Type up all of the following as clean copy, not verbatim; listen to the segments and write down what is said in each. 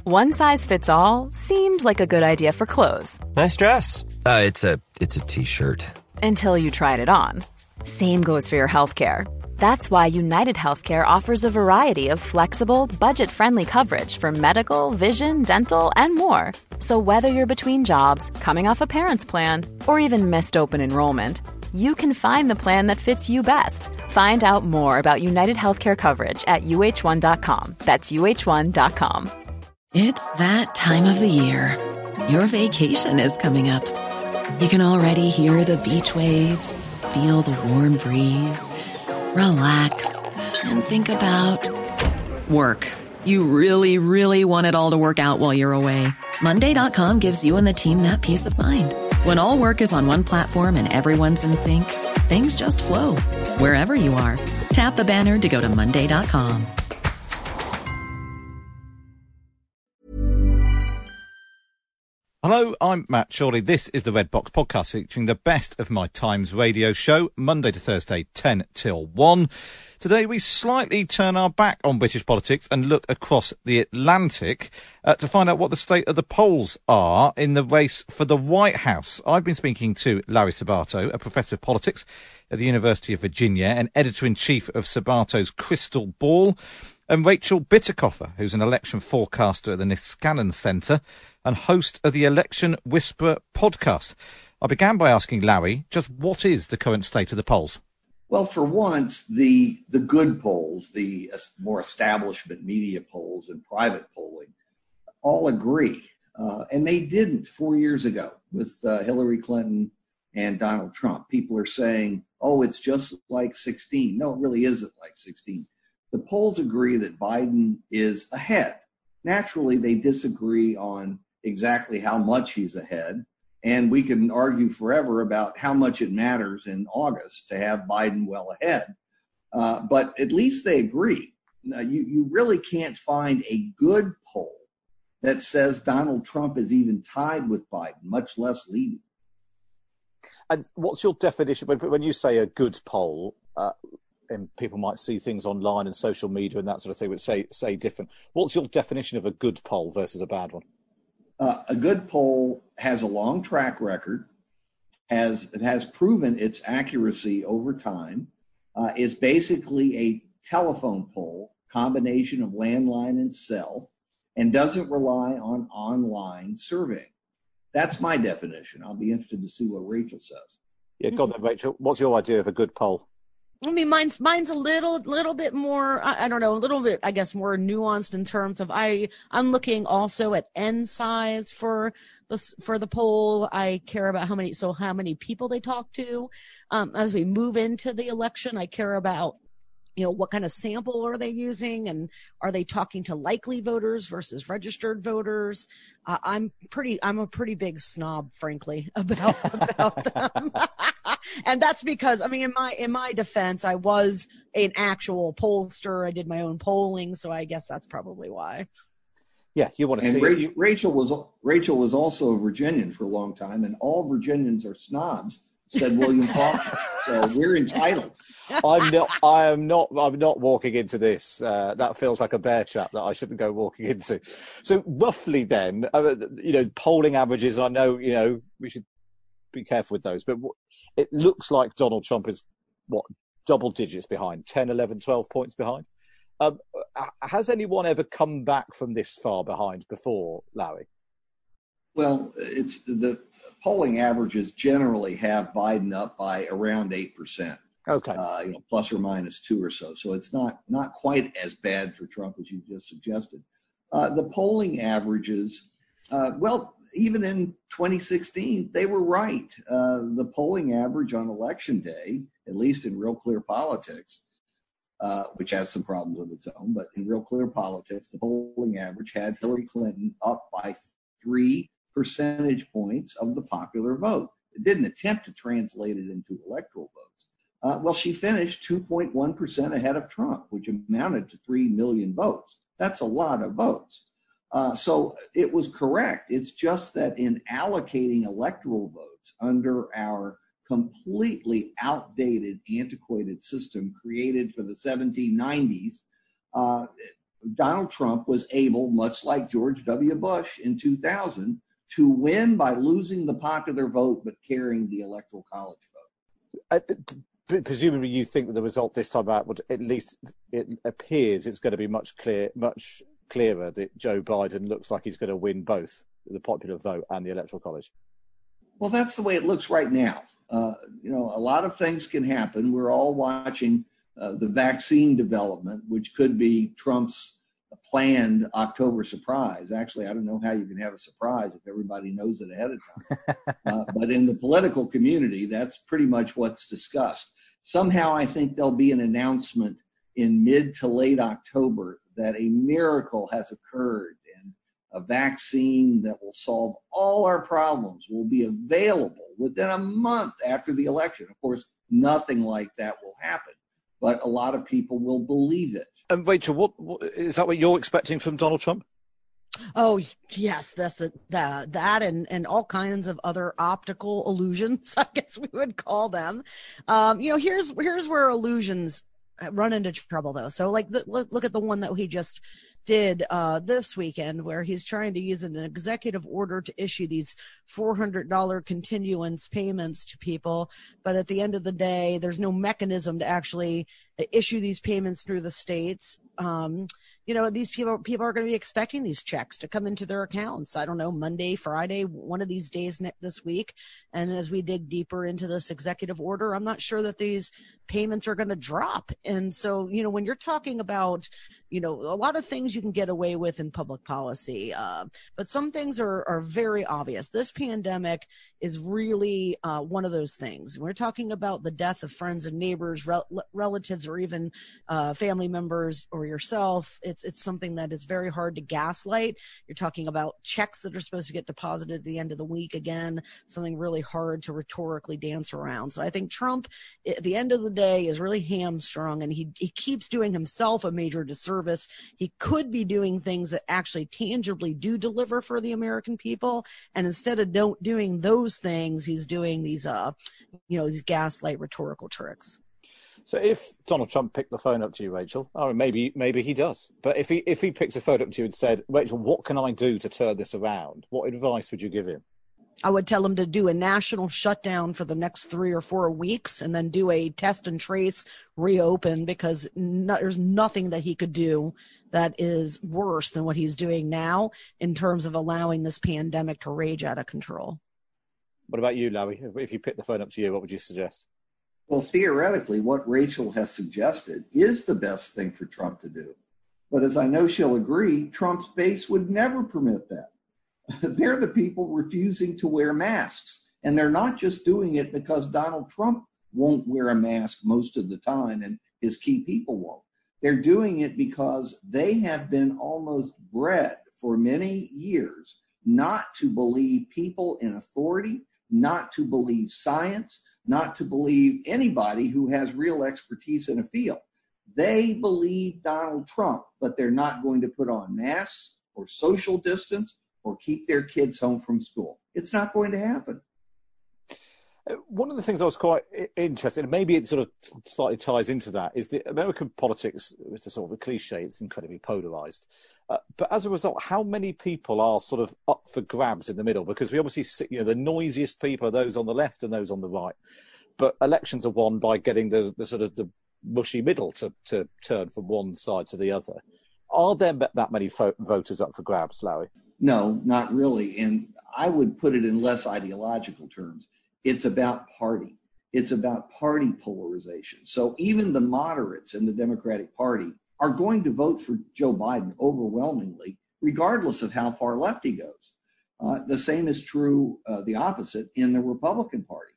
One size fits all seemed like a good idea for clothes. Nice dress. It's a t-shirt. Until you tried it on. Same goes for your healthcare. That's why United Healthcare offers a variety of flexible, budget-friendly coverage for medical, vision, dental, and more. So whether you're between jobs, coming off a parent's plan, or even missed open enrollment, you can find the plan that fits you best. Find out more about United Healthcare coverage at uh1.com. That's uh1.com. It's that time of the year. Your vacation is coming up. You can already hear the beach waves, feel the warm breeze, relax, and think about work. You really, really want it all to work out while you're away. Monday.com gives you and the team that peace of mind. When all work is on one platform and everyone's in sync, things just flow. Wherever you are, tap the banner to go to Monday.com. Hello, I'm Matt Chorley. This is the Red Box Podcast featuring the best of my Times radio show, Monday to Thursday, 10 till 1. Today we slightly turn our back on British politics and look across the Atlantic to find out what the state of the polls are in the race for the White House. I've been speaking to Larry Sabato, a professor of politics at the University of Virginia and editor-in-chief of Sabato's Crystal Ball, and Rachel Bitterkofer, who's an election forecaster at the Niskanen Centre and host of the Election Whisperer podcast. I began by asking Larry, just what is the current state of the polls? Well, for once, the good polls, the more establishment media polls and private polling, all agree. And they didn't 4 years ago with Hillary Clinton and Donald Trump. People are saying, oh, it's just like 16. No, it really isn't like 16. The polls agree that Biden is ahead. Naturally, they disagree on exactly how much he's ahead. And we can argue forever about how much it matters in August to have Biden well ahead. But at least they agree. You really can't find a good poll that says Donald Trump is even tied with Biden, much less leading. And what's your definition, when you say a good poll, and people might see things online and social media and that sort of thing, which say different. What's your definition of a good poll versus a bad one? A good poll has a long track record, it has proven its accuracy over time, is basically a telephone poll, combination of landline and cell, and doesn't rely on online surveying. That's my definition. I'll be interested to see what Rachel says. Yeah, go on then, Rachel. What's your idea of a good poll? I mean, mine's a little bit more, I don't know, a little bit, I guess, more nuanced in terms of I'm looking also at N size for the poll. I care about how many people they talk to. As we move into the election, I care about, what kind of sample are they using, and are they talking to likely voters versus registered voters? I'm a pretty big snob, frankly, about them. And that's because, in my defense, I was an actual pollster. I did my own polling, so I guess that's probably why. Yeah, you want to see. And Rachel was also a Virginian for a long time, and all Virginians are snobs, said William Faulkner. So we're entitled. I am not walking into this. That feels like a bear trap that I shouldn't go walking into. So roughly then, polling averages, I know, we should be careful with those, but it looks like Donald Trump is double digits behind, 10, 11, 12 points behind. Has anyone ever come back from this far behind before, Larry? Well, it's the polling averages generally have Biden up by around 8%. Okay. Plus or minus 2 or so. So it's not quite as bad for Trump as you just suggested. The polling averages, even in 2016, they were right. The polling average on Election Day, at least in Real Clear Politics, which has some problems of its own, but in Real Clear Politics, the polling average had Hillary Clinton up by 3 percentage points of the popular vote. It didn't attempt to translate it into electoral votes. She finished 2.1% ahead of Trump, which amounted to 3 million votes. That's a lot of votes. So it was correct. It's just that in allocating electoral votes under our completely outdated, antiquated system created for the 1790s, Donald Trump was able, much like George W. Bush in 2000, to win by losing the popular vote but carrying the Electoral College vote. Presumably you think that the result this time out would, at least it appears it's going to be much clearer that Joe Biden looks like he's going to win both the popular vote and the Electoral College. Well, that's the way it looks right now. A lot of things can happen. We're all watching the vaccine development, which could be Trump's planned October surprise. Actually, I don't know how you can have a surprise if everybody knows it ahead of time. But in the political community, that's pretty much what's discussed. Somehow I think there'll be an announcement in mid to late October that a miracle has occurred and a vaccine that will solve all our problems will be available within a month after the election. Of course, nothing like that will happen, but a lot of people will believe it. And Rachel, what is that what you're expecting from Donald Trump? Oh, yes, that's that and all kinds of other optical illusions, I guess we would call them. Here's where illusions run into trouble, though. So, look at the one that he just did this weekend, where he's trying to use an executive order to issue these $400 continuance payments to people. But at the end of the day, there's no mechanism to actually issue these payments through the states. These people are going to be expecting these checks to come into their accounts. I don't know, Monday, Friday, one of these days this week. And as we dig deeper into this executive order, I'm not sure that these payments are going to drop. And so, when you're talking about, a lot of things you can get away with in public policy, but some things are very obvious. This pandemic is really one of those things. We're talking about the death of friends and neighbors, relatives, or even family members or yourself. It's something that is very hard to gaslight. You're talking about checks that are supposed to get deposited at the end of the week. Again, something really hard to rhetorically dance around. So I think Trump, at the end of the day, is really hamstrung, and he keeps doing himself a major disservice. He could be doing things that actually tangibly do deliver for the American people, and instead of doing those things, he's doing these these gaslight rhetorical tricks. So if Donald Trump picked the phone up to you, Rachel, or maybe he does, but if he picks the phone up to you and said, Rachel, what can I do to turn this around? What advice would you give him? I would tell him to do a national shutdown for the next 3 or 4 weeks and then do a test and trace reopen, because there's nothing that he could do that is worse than what he's doing now in terms of allowing this pandemic to rage out of control. What about you, Larry? If you picked the phone up to you, what would you suggest? Well, theoretically, what Rachel has suggested is the best thing for Trump to do. But as I know she'll agree, Trump's base would never permit that. They're the people refusing to wear masks. And they're not just doing it because Donald Trump won't wear a mask most of the time and his key people won't. They're doing it because they have been almost bred for many years not to believe people in authority, not to believe science, not to believe anybody who has real expertise in a field. They believe Donald Trump, but they're not going to put on masks or social distance or keep their kids home from school. It's not going to happen. One of the things I was quite interested in, maybe it sort of slightly ties into that, is the American politics. It's a sort of a cliche. It's incredibly polarized. But as a result, how many people are sort of up for grabs in the middle? Because we obviously see, the noisiest people are those on the left and those on the right. But elections are won by getting the sort of the mushy middle to turn from one side to the other. Are there that many voters up for grabs, Larry? No, not really. And I would put it in less ideological terms. It's about party. It's about party polarization. So even the moderates in the Democratic Party are going to vote for Joe Biden overwhelmingly, regardless of how far left he goes. The same is true, the opposite, in the Republican Party.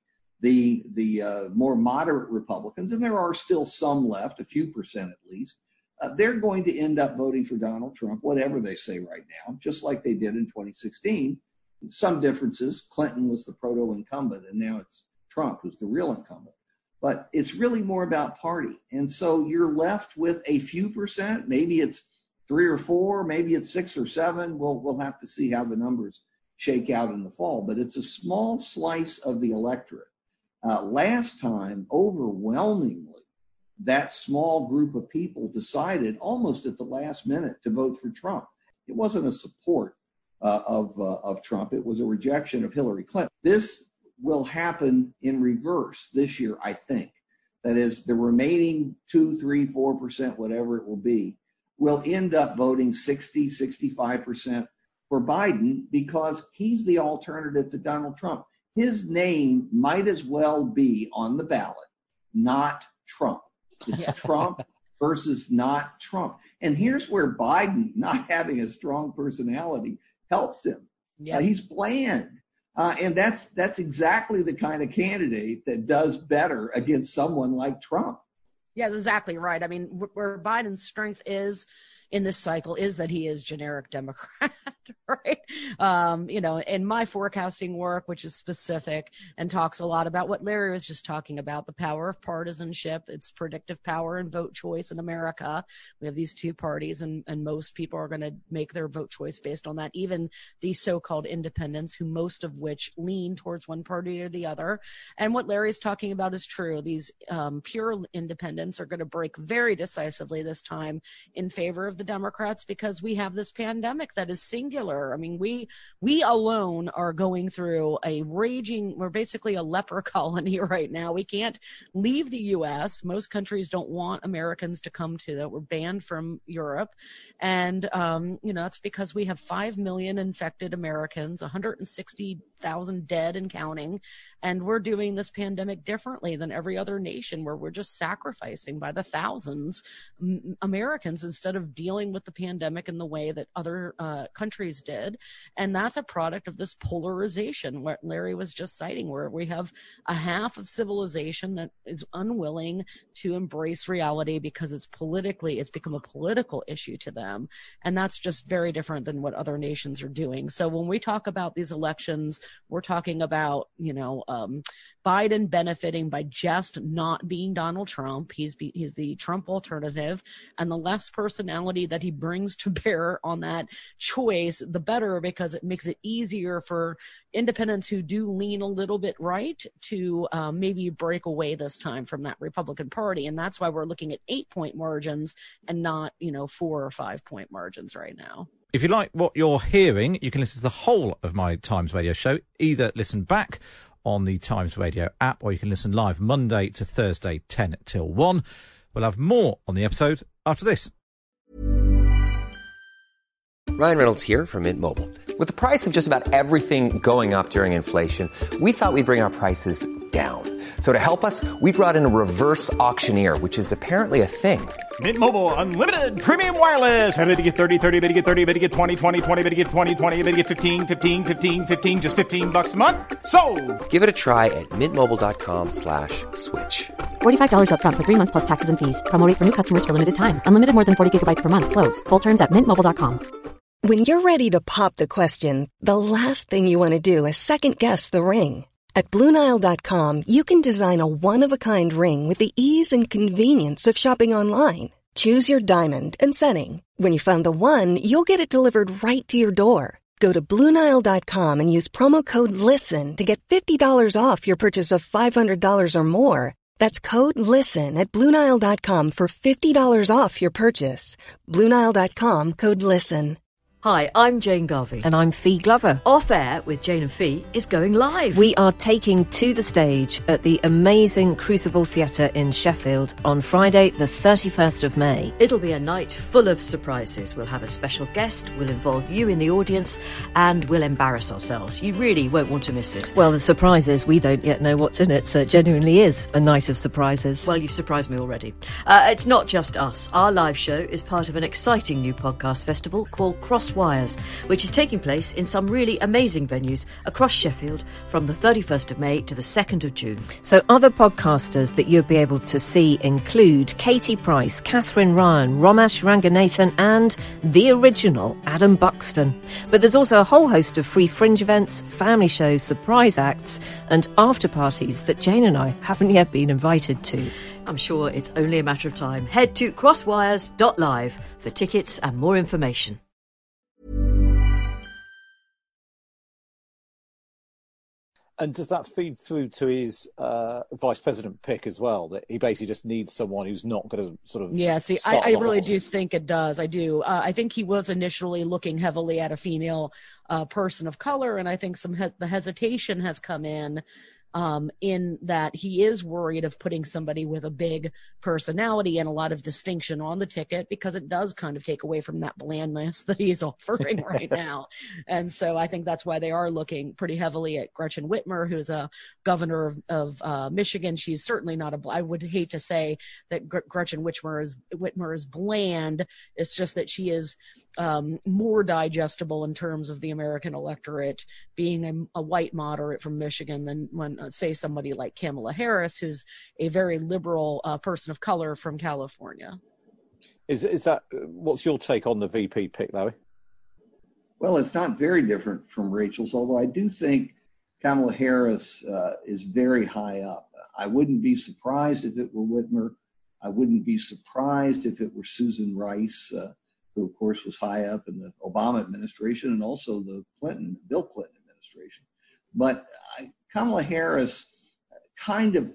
The more moderate Republicans, and there are still some left, a few percent at least, they're going to end up voting for Donald Trump, whatever they say right now, just like they did in 2016. Some differences. Clinton was the proto-incumbent, and now it's Trump who's the real incumbent. But it's really more about party. And so you're left with a few percent. Maybe it's 3 or 4, maybe it's 6 or 7. We'll have to see how the numbers shake out in the fall. But it's a small slice of the electorate. Last time, overwhelmingly, that small group of people decided almost at the last minute to vote for Trump. It wasn't a support of Trump. It was a rejection of Hillary Clinton. This will happen in reverse this year, I think. That is, the remaining 2, 3, 4%, whatever it will be, will end up voting 60, 65% for Biden because he's the alternative to Donald Trump. His name might as well be on the ballot, not Trump. It's Trump versus not Trump. And here's where Biden, not having a strong personality, helps him. Yeah. He's bland. And that's exactly the kind of candidate that does better against someone like Trump. Yes, exactly right. I mean, where Biden's strength is in this cycle is that he is generic Democrat, right? In my forecasting work, which is specific and talks a lot about what Larry was just talking about, the power of partisanship, its predictive power and vote choice in America. We have these two parties and most people are going to make their vote choice based on that. Even the so-called independents, who most of which lean towards one party or the other. And what Larry's talking about is true. These pure independents are going to break very decisively this time in favor of the Democrats because we have this pandemic that is singular. I mean, we alone are going through we're basically a leper colony right now. We can't leave the U.S. Most countries don't want Americans to come to that. We're banned from Europe. And, that's because we have 5 million infected Americans, 160,000 dead and counting. And we're doing this pandemic differently than every other nation, where we're just sacrificing by the thousands Americans instead of dealing with the pandemic in the way that other countries did. And that's a product of this polarization, what Larry was just citing, where we have a half of civilization that is unwilling to embrace reality because it's become a political issue to them. And that's just very different than what other nations are doing. So when we talk about these elections, we're talking about, Biden benefiting by just not being Donald Trump. He's the Trump alternative, and the less personality that he brings to bear on that choice, the better, because it makes it easier for independents who do lean a little bit right to maybe break away this time from that Republican Party. And that's why we're looking at 8-point margins and not, 4 or 5 point margins right now. If you like what you're hearing, you can listen to the whole of my Times Radio show. Either listen back on the Times Radio app, or you can listen live Monday to Thursday, 10 till 1. We'll have more on the episode after this. Ryan Reynolds here from Mint Mobile. With the price of just about everything going up during inflation, we thought we'd bring our prices down. So to help us, we brought in a reverse auctioneer, which is apparently a thing. Mint Mobile Unlimited Premium Wireless. How to get 30, 30, how to get 30, how to get 20, 20, 20, how to get 20, 20, how to get 15, 15, 15, 15, just $15 a month? Sold! Give it a try at mintmobile.com/switch. $45 up front for 3 months plus taxes and fees. Promo rate for new customers for limited time. Unlimited more than 40 gigabytes per month. Slows full terms at mintmobile.com. When you're ready to pop the question, the last thing you want to do is second-guess the ring. At BlueNile.com, you can design a one-of-a-kind ring with the ease and convenience of shopping online. Choose your diamond and setting. When you find the one, you'll get it delivered right to your door. Go to BlueNile.com and use promo code LISTEN to get $50 off your purchase of $500 or more. That's code LISTEN at BlueNile.com for $50 off your purchase. BlueNile.com, code LISTEN. Hi, I'm Jane Garvey. And I'm Fee Glover. Off Air with Jane and Fee is going live. We are taking to the stage at the amazing Crucible Theatre in Sheffield on Friday, the 31st of May. It'll be a night full of surprises. We'll have a special guest, we'll involve you in the audience, and we'll embarrass ourselves. You really won't want to miss it. Well, the surprise is we don't yet know what's in it, so it genuinely is a night of surprises. Well, you've surprised me already. It's not just us. Our live show is part of an exciting new podcast festival called Crosswires, which is taking place in some really amazing venues across Sheffield from the 31st of May to the 2nd of June. So other podcasters that you'll be able to see include Katie Price, Catherine Ryan, Romesh Ranganathan and the original Adam Buxton. But there's also a whole host of free fringe events, family shows, surprise acts and after parties that Jane and I haven't yet been invited to. I'm sure it's only a matter of time. Head to crosswires.live for tickets and more information. And does that feed through to his vice president pick as well? That he basically just needs someone who's not going to sort of... Yeah, see, I really do think it does. I do. I think he was initially looking heavily at a female person of color, and I think the hesitation has come in that he is worried of putting somebody with a big personality and a lot of distinction on the ticket, because it does kind of take away from that blandness that he's offering right now. And so I think that's why they are looking pretty heavily at Gretchen Whitmer, who's a governor of Michigan. She's certainly not I would hate to say that Gretchen Whitmer is bland. It's just that she is more digestible in terms of the American electorate, being a white moderate from Michigan, than when say somebody like Kamala Harris, who's a very liberal person of color from California. Is that what's your take on the VP pick, Larry? Well, it's not very different from Rachel's, although I do think Kamala Harris is very high up. I wouldn't be surprised if it were Whitmer. I wouldn't be surprised if it were Susan Rice, who of course was high up in the Obama administration and also the Bill Clinton administration. But Kamala Harris kind of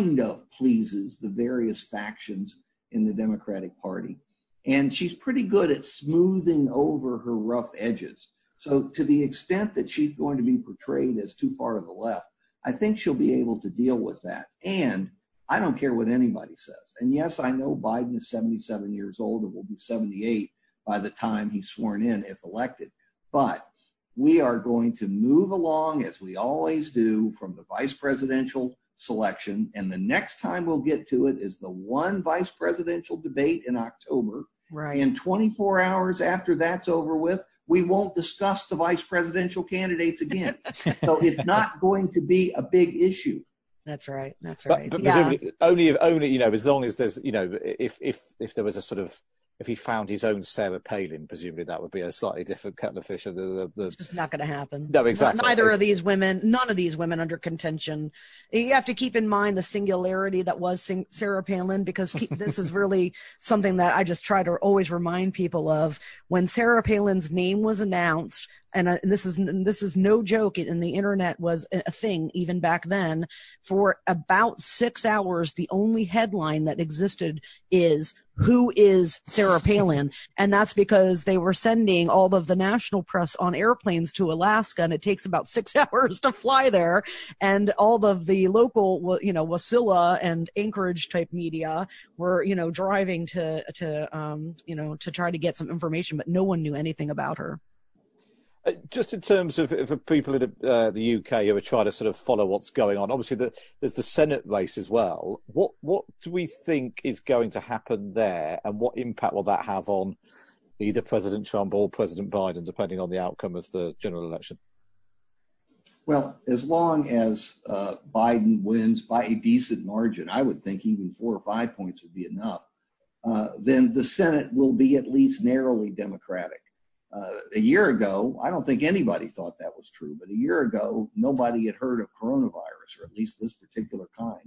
pleases the various factions in the Democratic Party. And she's pretty good at smoothing over her rough edges. So to the extent that she's going to be portrayed as too far to the left, I think she'll be able to deal with that. And I don't care what anybody says. And yes, I know Biden is 77 years old and will be 78 by the time he's sworn in, if elected. But we are going to move along, as we always do, from the vice presidential selection. And the next time we'll get to it is the one vice presidential debate in October. Right. And 24 hours after that's over with, we won't discuss the vice presidential candidates again. So it's not going to be a big issue. That's right. That's right. But presumably only, as long as there's, if there was a sort of, if he found his own Sarah Palin, presumably that would be a slightly different kettle of fish. It's just not going to happen. No, exactly. None of these women under contention. You have to keep in mind the singularity that was Sarah Palin, because this is really something that I just try to always remind people of. When Sarah Palin's name was announced, and this is no joke, and the internet was a thing even back then, for about 6 hours, the only headline that existed is, "Who is Sarah Palin?" And that's because they were sending all of the national press on airplanes to Alaska, and it takes about 6 hours to fly there. And all of the local, Wasilla and Anchorage type media were, driving to try to get some information, but no one knew anything about her. Just in terms of people in the UK who are trying to sort of follow what's going on, obviously there's the Senate race as well. What do we think is going to happen there, and what impact will that have on either President Trump or President Biden, depending on the outcome of the general election? Well, as long as Biden wins by a decent margin, I would think even 4 or 5 points would be enough, then the Senate will be at least narrowly Democratic. A year ago, I don't think anybody thought that was true, but a year ago, nobody had heard of coronavirus, or at least this particular kind.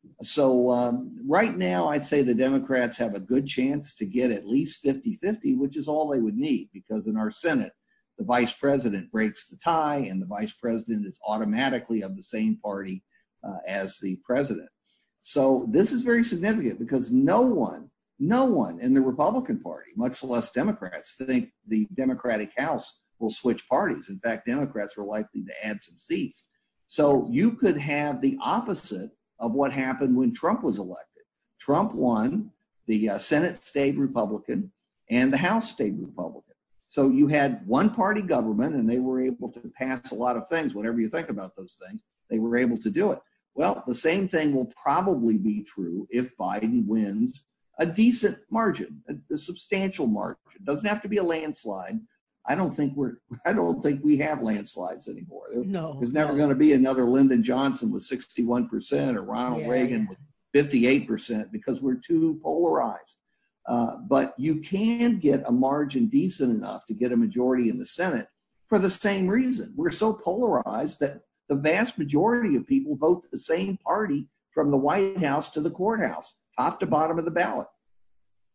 So right now, I'd say the Democrats have a good chance to get at least 50-50, which is all they would need, because in our Senate, the vice president breaks the tie, and the vice president is automatically of the same party as the president. So this is very significant, because no one in the Republican Party, much less Democrats, think the Democratic House will switch parties. In fact, Democrats are likely to add some seats. So you could have the opposite of what happened when Trump was elected. Trump won, the Senate stayed Republican, and the House stayed Republican. So you had one-party government, and they were able to pass a lot of things. Whatever you think about those things, they were able to do it. Well, the same thing will probably be true if Biden wins a decent margin, a substantial margin. It doesn't have to be a landslide. I don't think we have landslides anymore. There's never going to be another Lyndon Johnson with 61% or Ronald Reagan with 58%, because we're too polarized. But you can get a margin decent enough to get a majority in the Senate for the same reason. We're so polarized that the vast majority of people vote the same party from the White House to the courthouse, top to bottom of the ballot.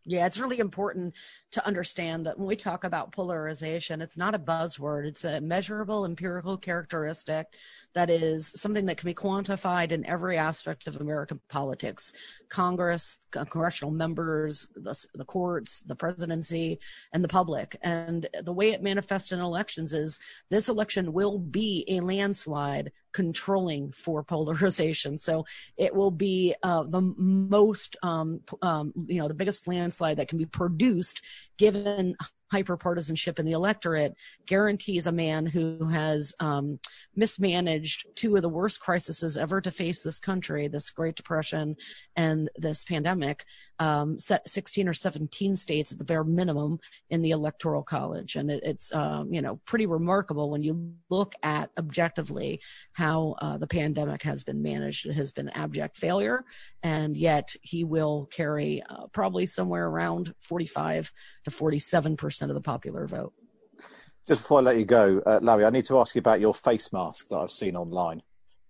Yeah, it's really important to understand that when we talk about polarization, it's not a buzzword. It's a measurable empirical characteristic that is something that can be quantified in every aspect of American politics: Congress, congressional members, the courts, the presidency, and the public. And the way it manifests in elections is this election will be a landslide controlling for polarization. So it will be the most, the biggest landslide that can be produced given hyperpartisanship in the electorate, guarantees a man who has mismanaged two of the worst crises ever to face this country, this Great Depression and this pandemic, set 16 or 17 states at the bare minimum in the Electoral College. And it's pretty remarkable when you look at objectively how the pandemic has been managed. It has been abject failure, and yet he will carry probably somewhere around 45 to 47% of the popular vote. Just before I let you go, Larry, I need to ask you about your face mask that I've seen online.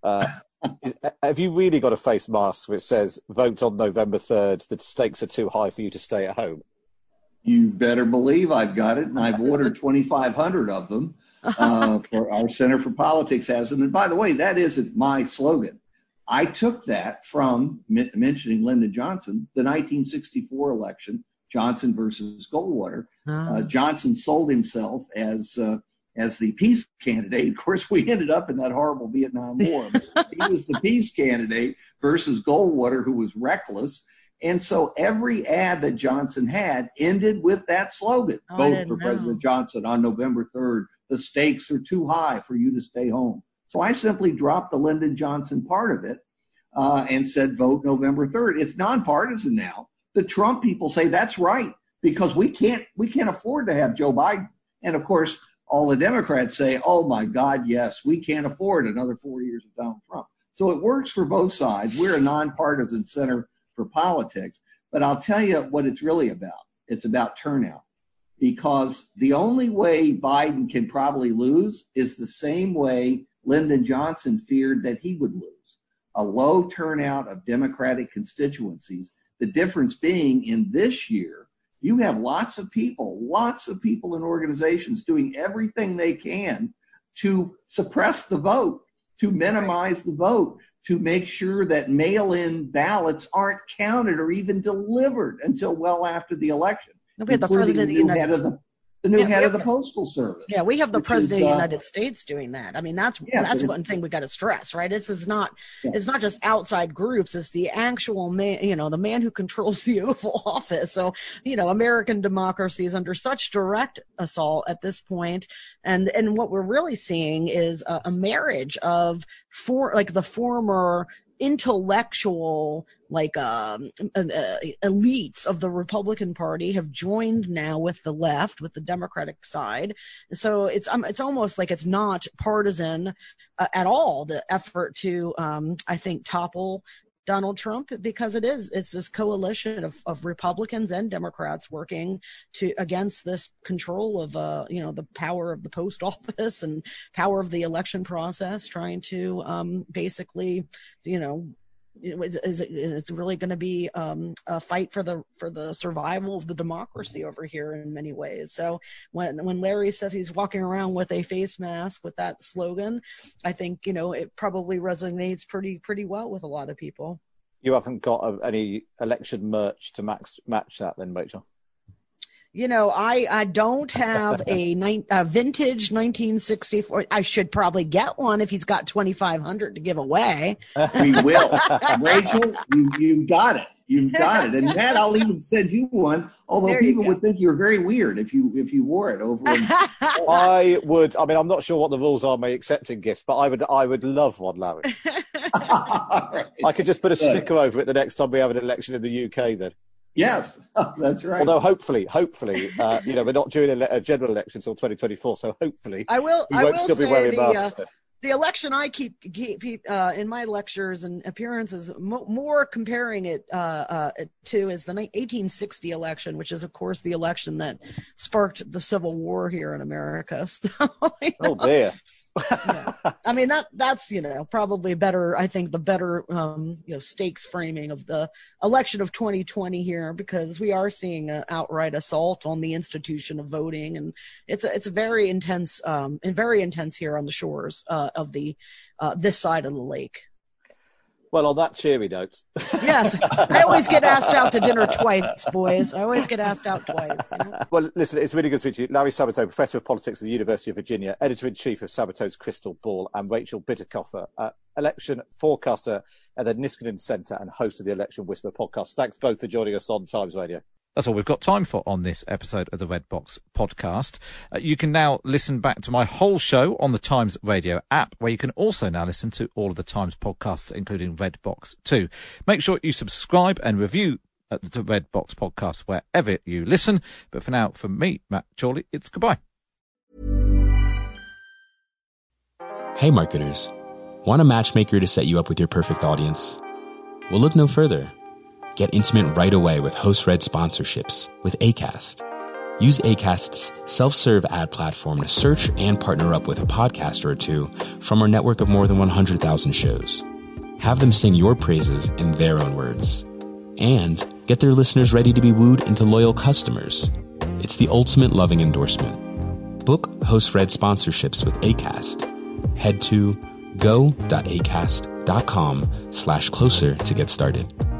Have you really got a face mask which says vote on November 3rd, the stakes are too high for you to stay at home? You better believe I've got it, and I've ordered 2,500 of them for our Center for Politics has them. And by the way, that isn't my slogan. I took that from, mentioning Lyndon Johnson, the 1964 election, Johnson versus Goldwater. Johnson sold himself as the peace candidate. Of course, we ended up in that horrible Vietnam War. He was the peace candidate versus Goldwater, who was reckless. And so every ad that Johnson had ended with that slogan: vote for President Johnson on November 3rd. The stakes are too high for you to stay home. So I simply dropped the Lyndon Johnson part of it and said, vote November 3rd. It's nonpartisan now. The Trump people say that's right, because we can't afford to have Joe Biden. And of course, all the Democrats say, oh my God, yes, we can't afford another 4 years of Donald Trump. So it works for both sides. We're a nonpartisan center for politics. But I'll tell you what it's really about. It's about turnout. Because the only way Biden can probably lose is the same way Lyndon Johnson feared that he would lose: a low turnout of Democratic constituencies. The difference being, in this year, you have lots of people in organizations doing everything they can to suppress the vote, to minimize the vote, to make sure that mail-in ballots aren't counted or even delivered until well after the election. We have the president of the new head of the Postal Service. Yeah, we have the president of the United States doing that. I mean, that's one thing we got to stress, right? It's not just outside groups. It's the actual man, the man who controls the Oval Office. So, American democracy is under such direct assault at this point. And what we're really seeing is a marriage of the former intellectual elites of the Republican Party have joined now with the left, with the Democratic side. So it's almost like it's not partisan at all, the effort to I think topple Donald Trump, because it's this coalition of Republicans and Democrats working against this control of the power of the post office and power of the election process, trying to basically it's really going to be a fight for the survival of the democracy over here in many ways. So when Larry says he's walking around with a face mask with that slogan, I think it probably resonates pretty well with a lot of people. You haven't got any election merch to match that, then, Rachel? I don't have a vintage 1964. I should probably get one if he's got 2,500 to give away. We will. Rachel, you got it. You've got it. And Matt, I'll even send you one, although people would think you're very weird if you wore it over. I would. I mean, I'm not sure what the rules are, me accepting gifts, but I would love one, Larry. Right. I could just put a sticker over it the next time we have an election in the UK then. Yes, that's right. Although hopefully, we're not doing a general election until 2024, so hopefully I will still be wearing masks then. The election I keep in my lectures and appearances, more comparing it to is the 1860 election, which is, of course, the election that sparked the Civil War here in America. So, Oh, dear. Yeah. I mean, that's probably better. I think the better stakes framing of the election of 2020 here, because we are seeing an outright assault on the institution of voting, and it's very intense here on the shores of the this side of the lake. Well, on that cheery note. Yes. I always get asked out to dinner twice, boys. I always get asked out twice. Well, listen, it's really good to speak to you. Larry Sabato, Professor of Politics at the University of Virginia, Editor-in-Chief of Sabato's Crystal Ball, and Rachel Bitterkoffer, election forecaster at the Niskanen Centre and host of the Election Whisper podcast. Thanks both for joining us on Times Radio. That's all we've got time for on this episode of the Red Box podcast. You can now listen back to my whole show on the Times Radio app, where you can also now listen to all of the Times podcasts, including Red Box 2. Make sure you subscribe and review the Red Box podcast wherever you listen. But for now, from me, Matt Chorley, it's goodbye. Hey marketers, want a matchmaker to set you up with your perfect audience? Well, look no further. Get intimate right away with host-read sponsorships with Acast. Use Acast's self-serve ad platform to search and partner up with a podcaster or two from our network of more than 100,000 shows. Have them sing your praises in their own words. And get their listeners ready to be wooed into loyal customers. It's the ultimate loving endorsement. Book host-read sponsorships with Acast. Head to go.acast.com/closer to get started.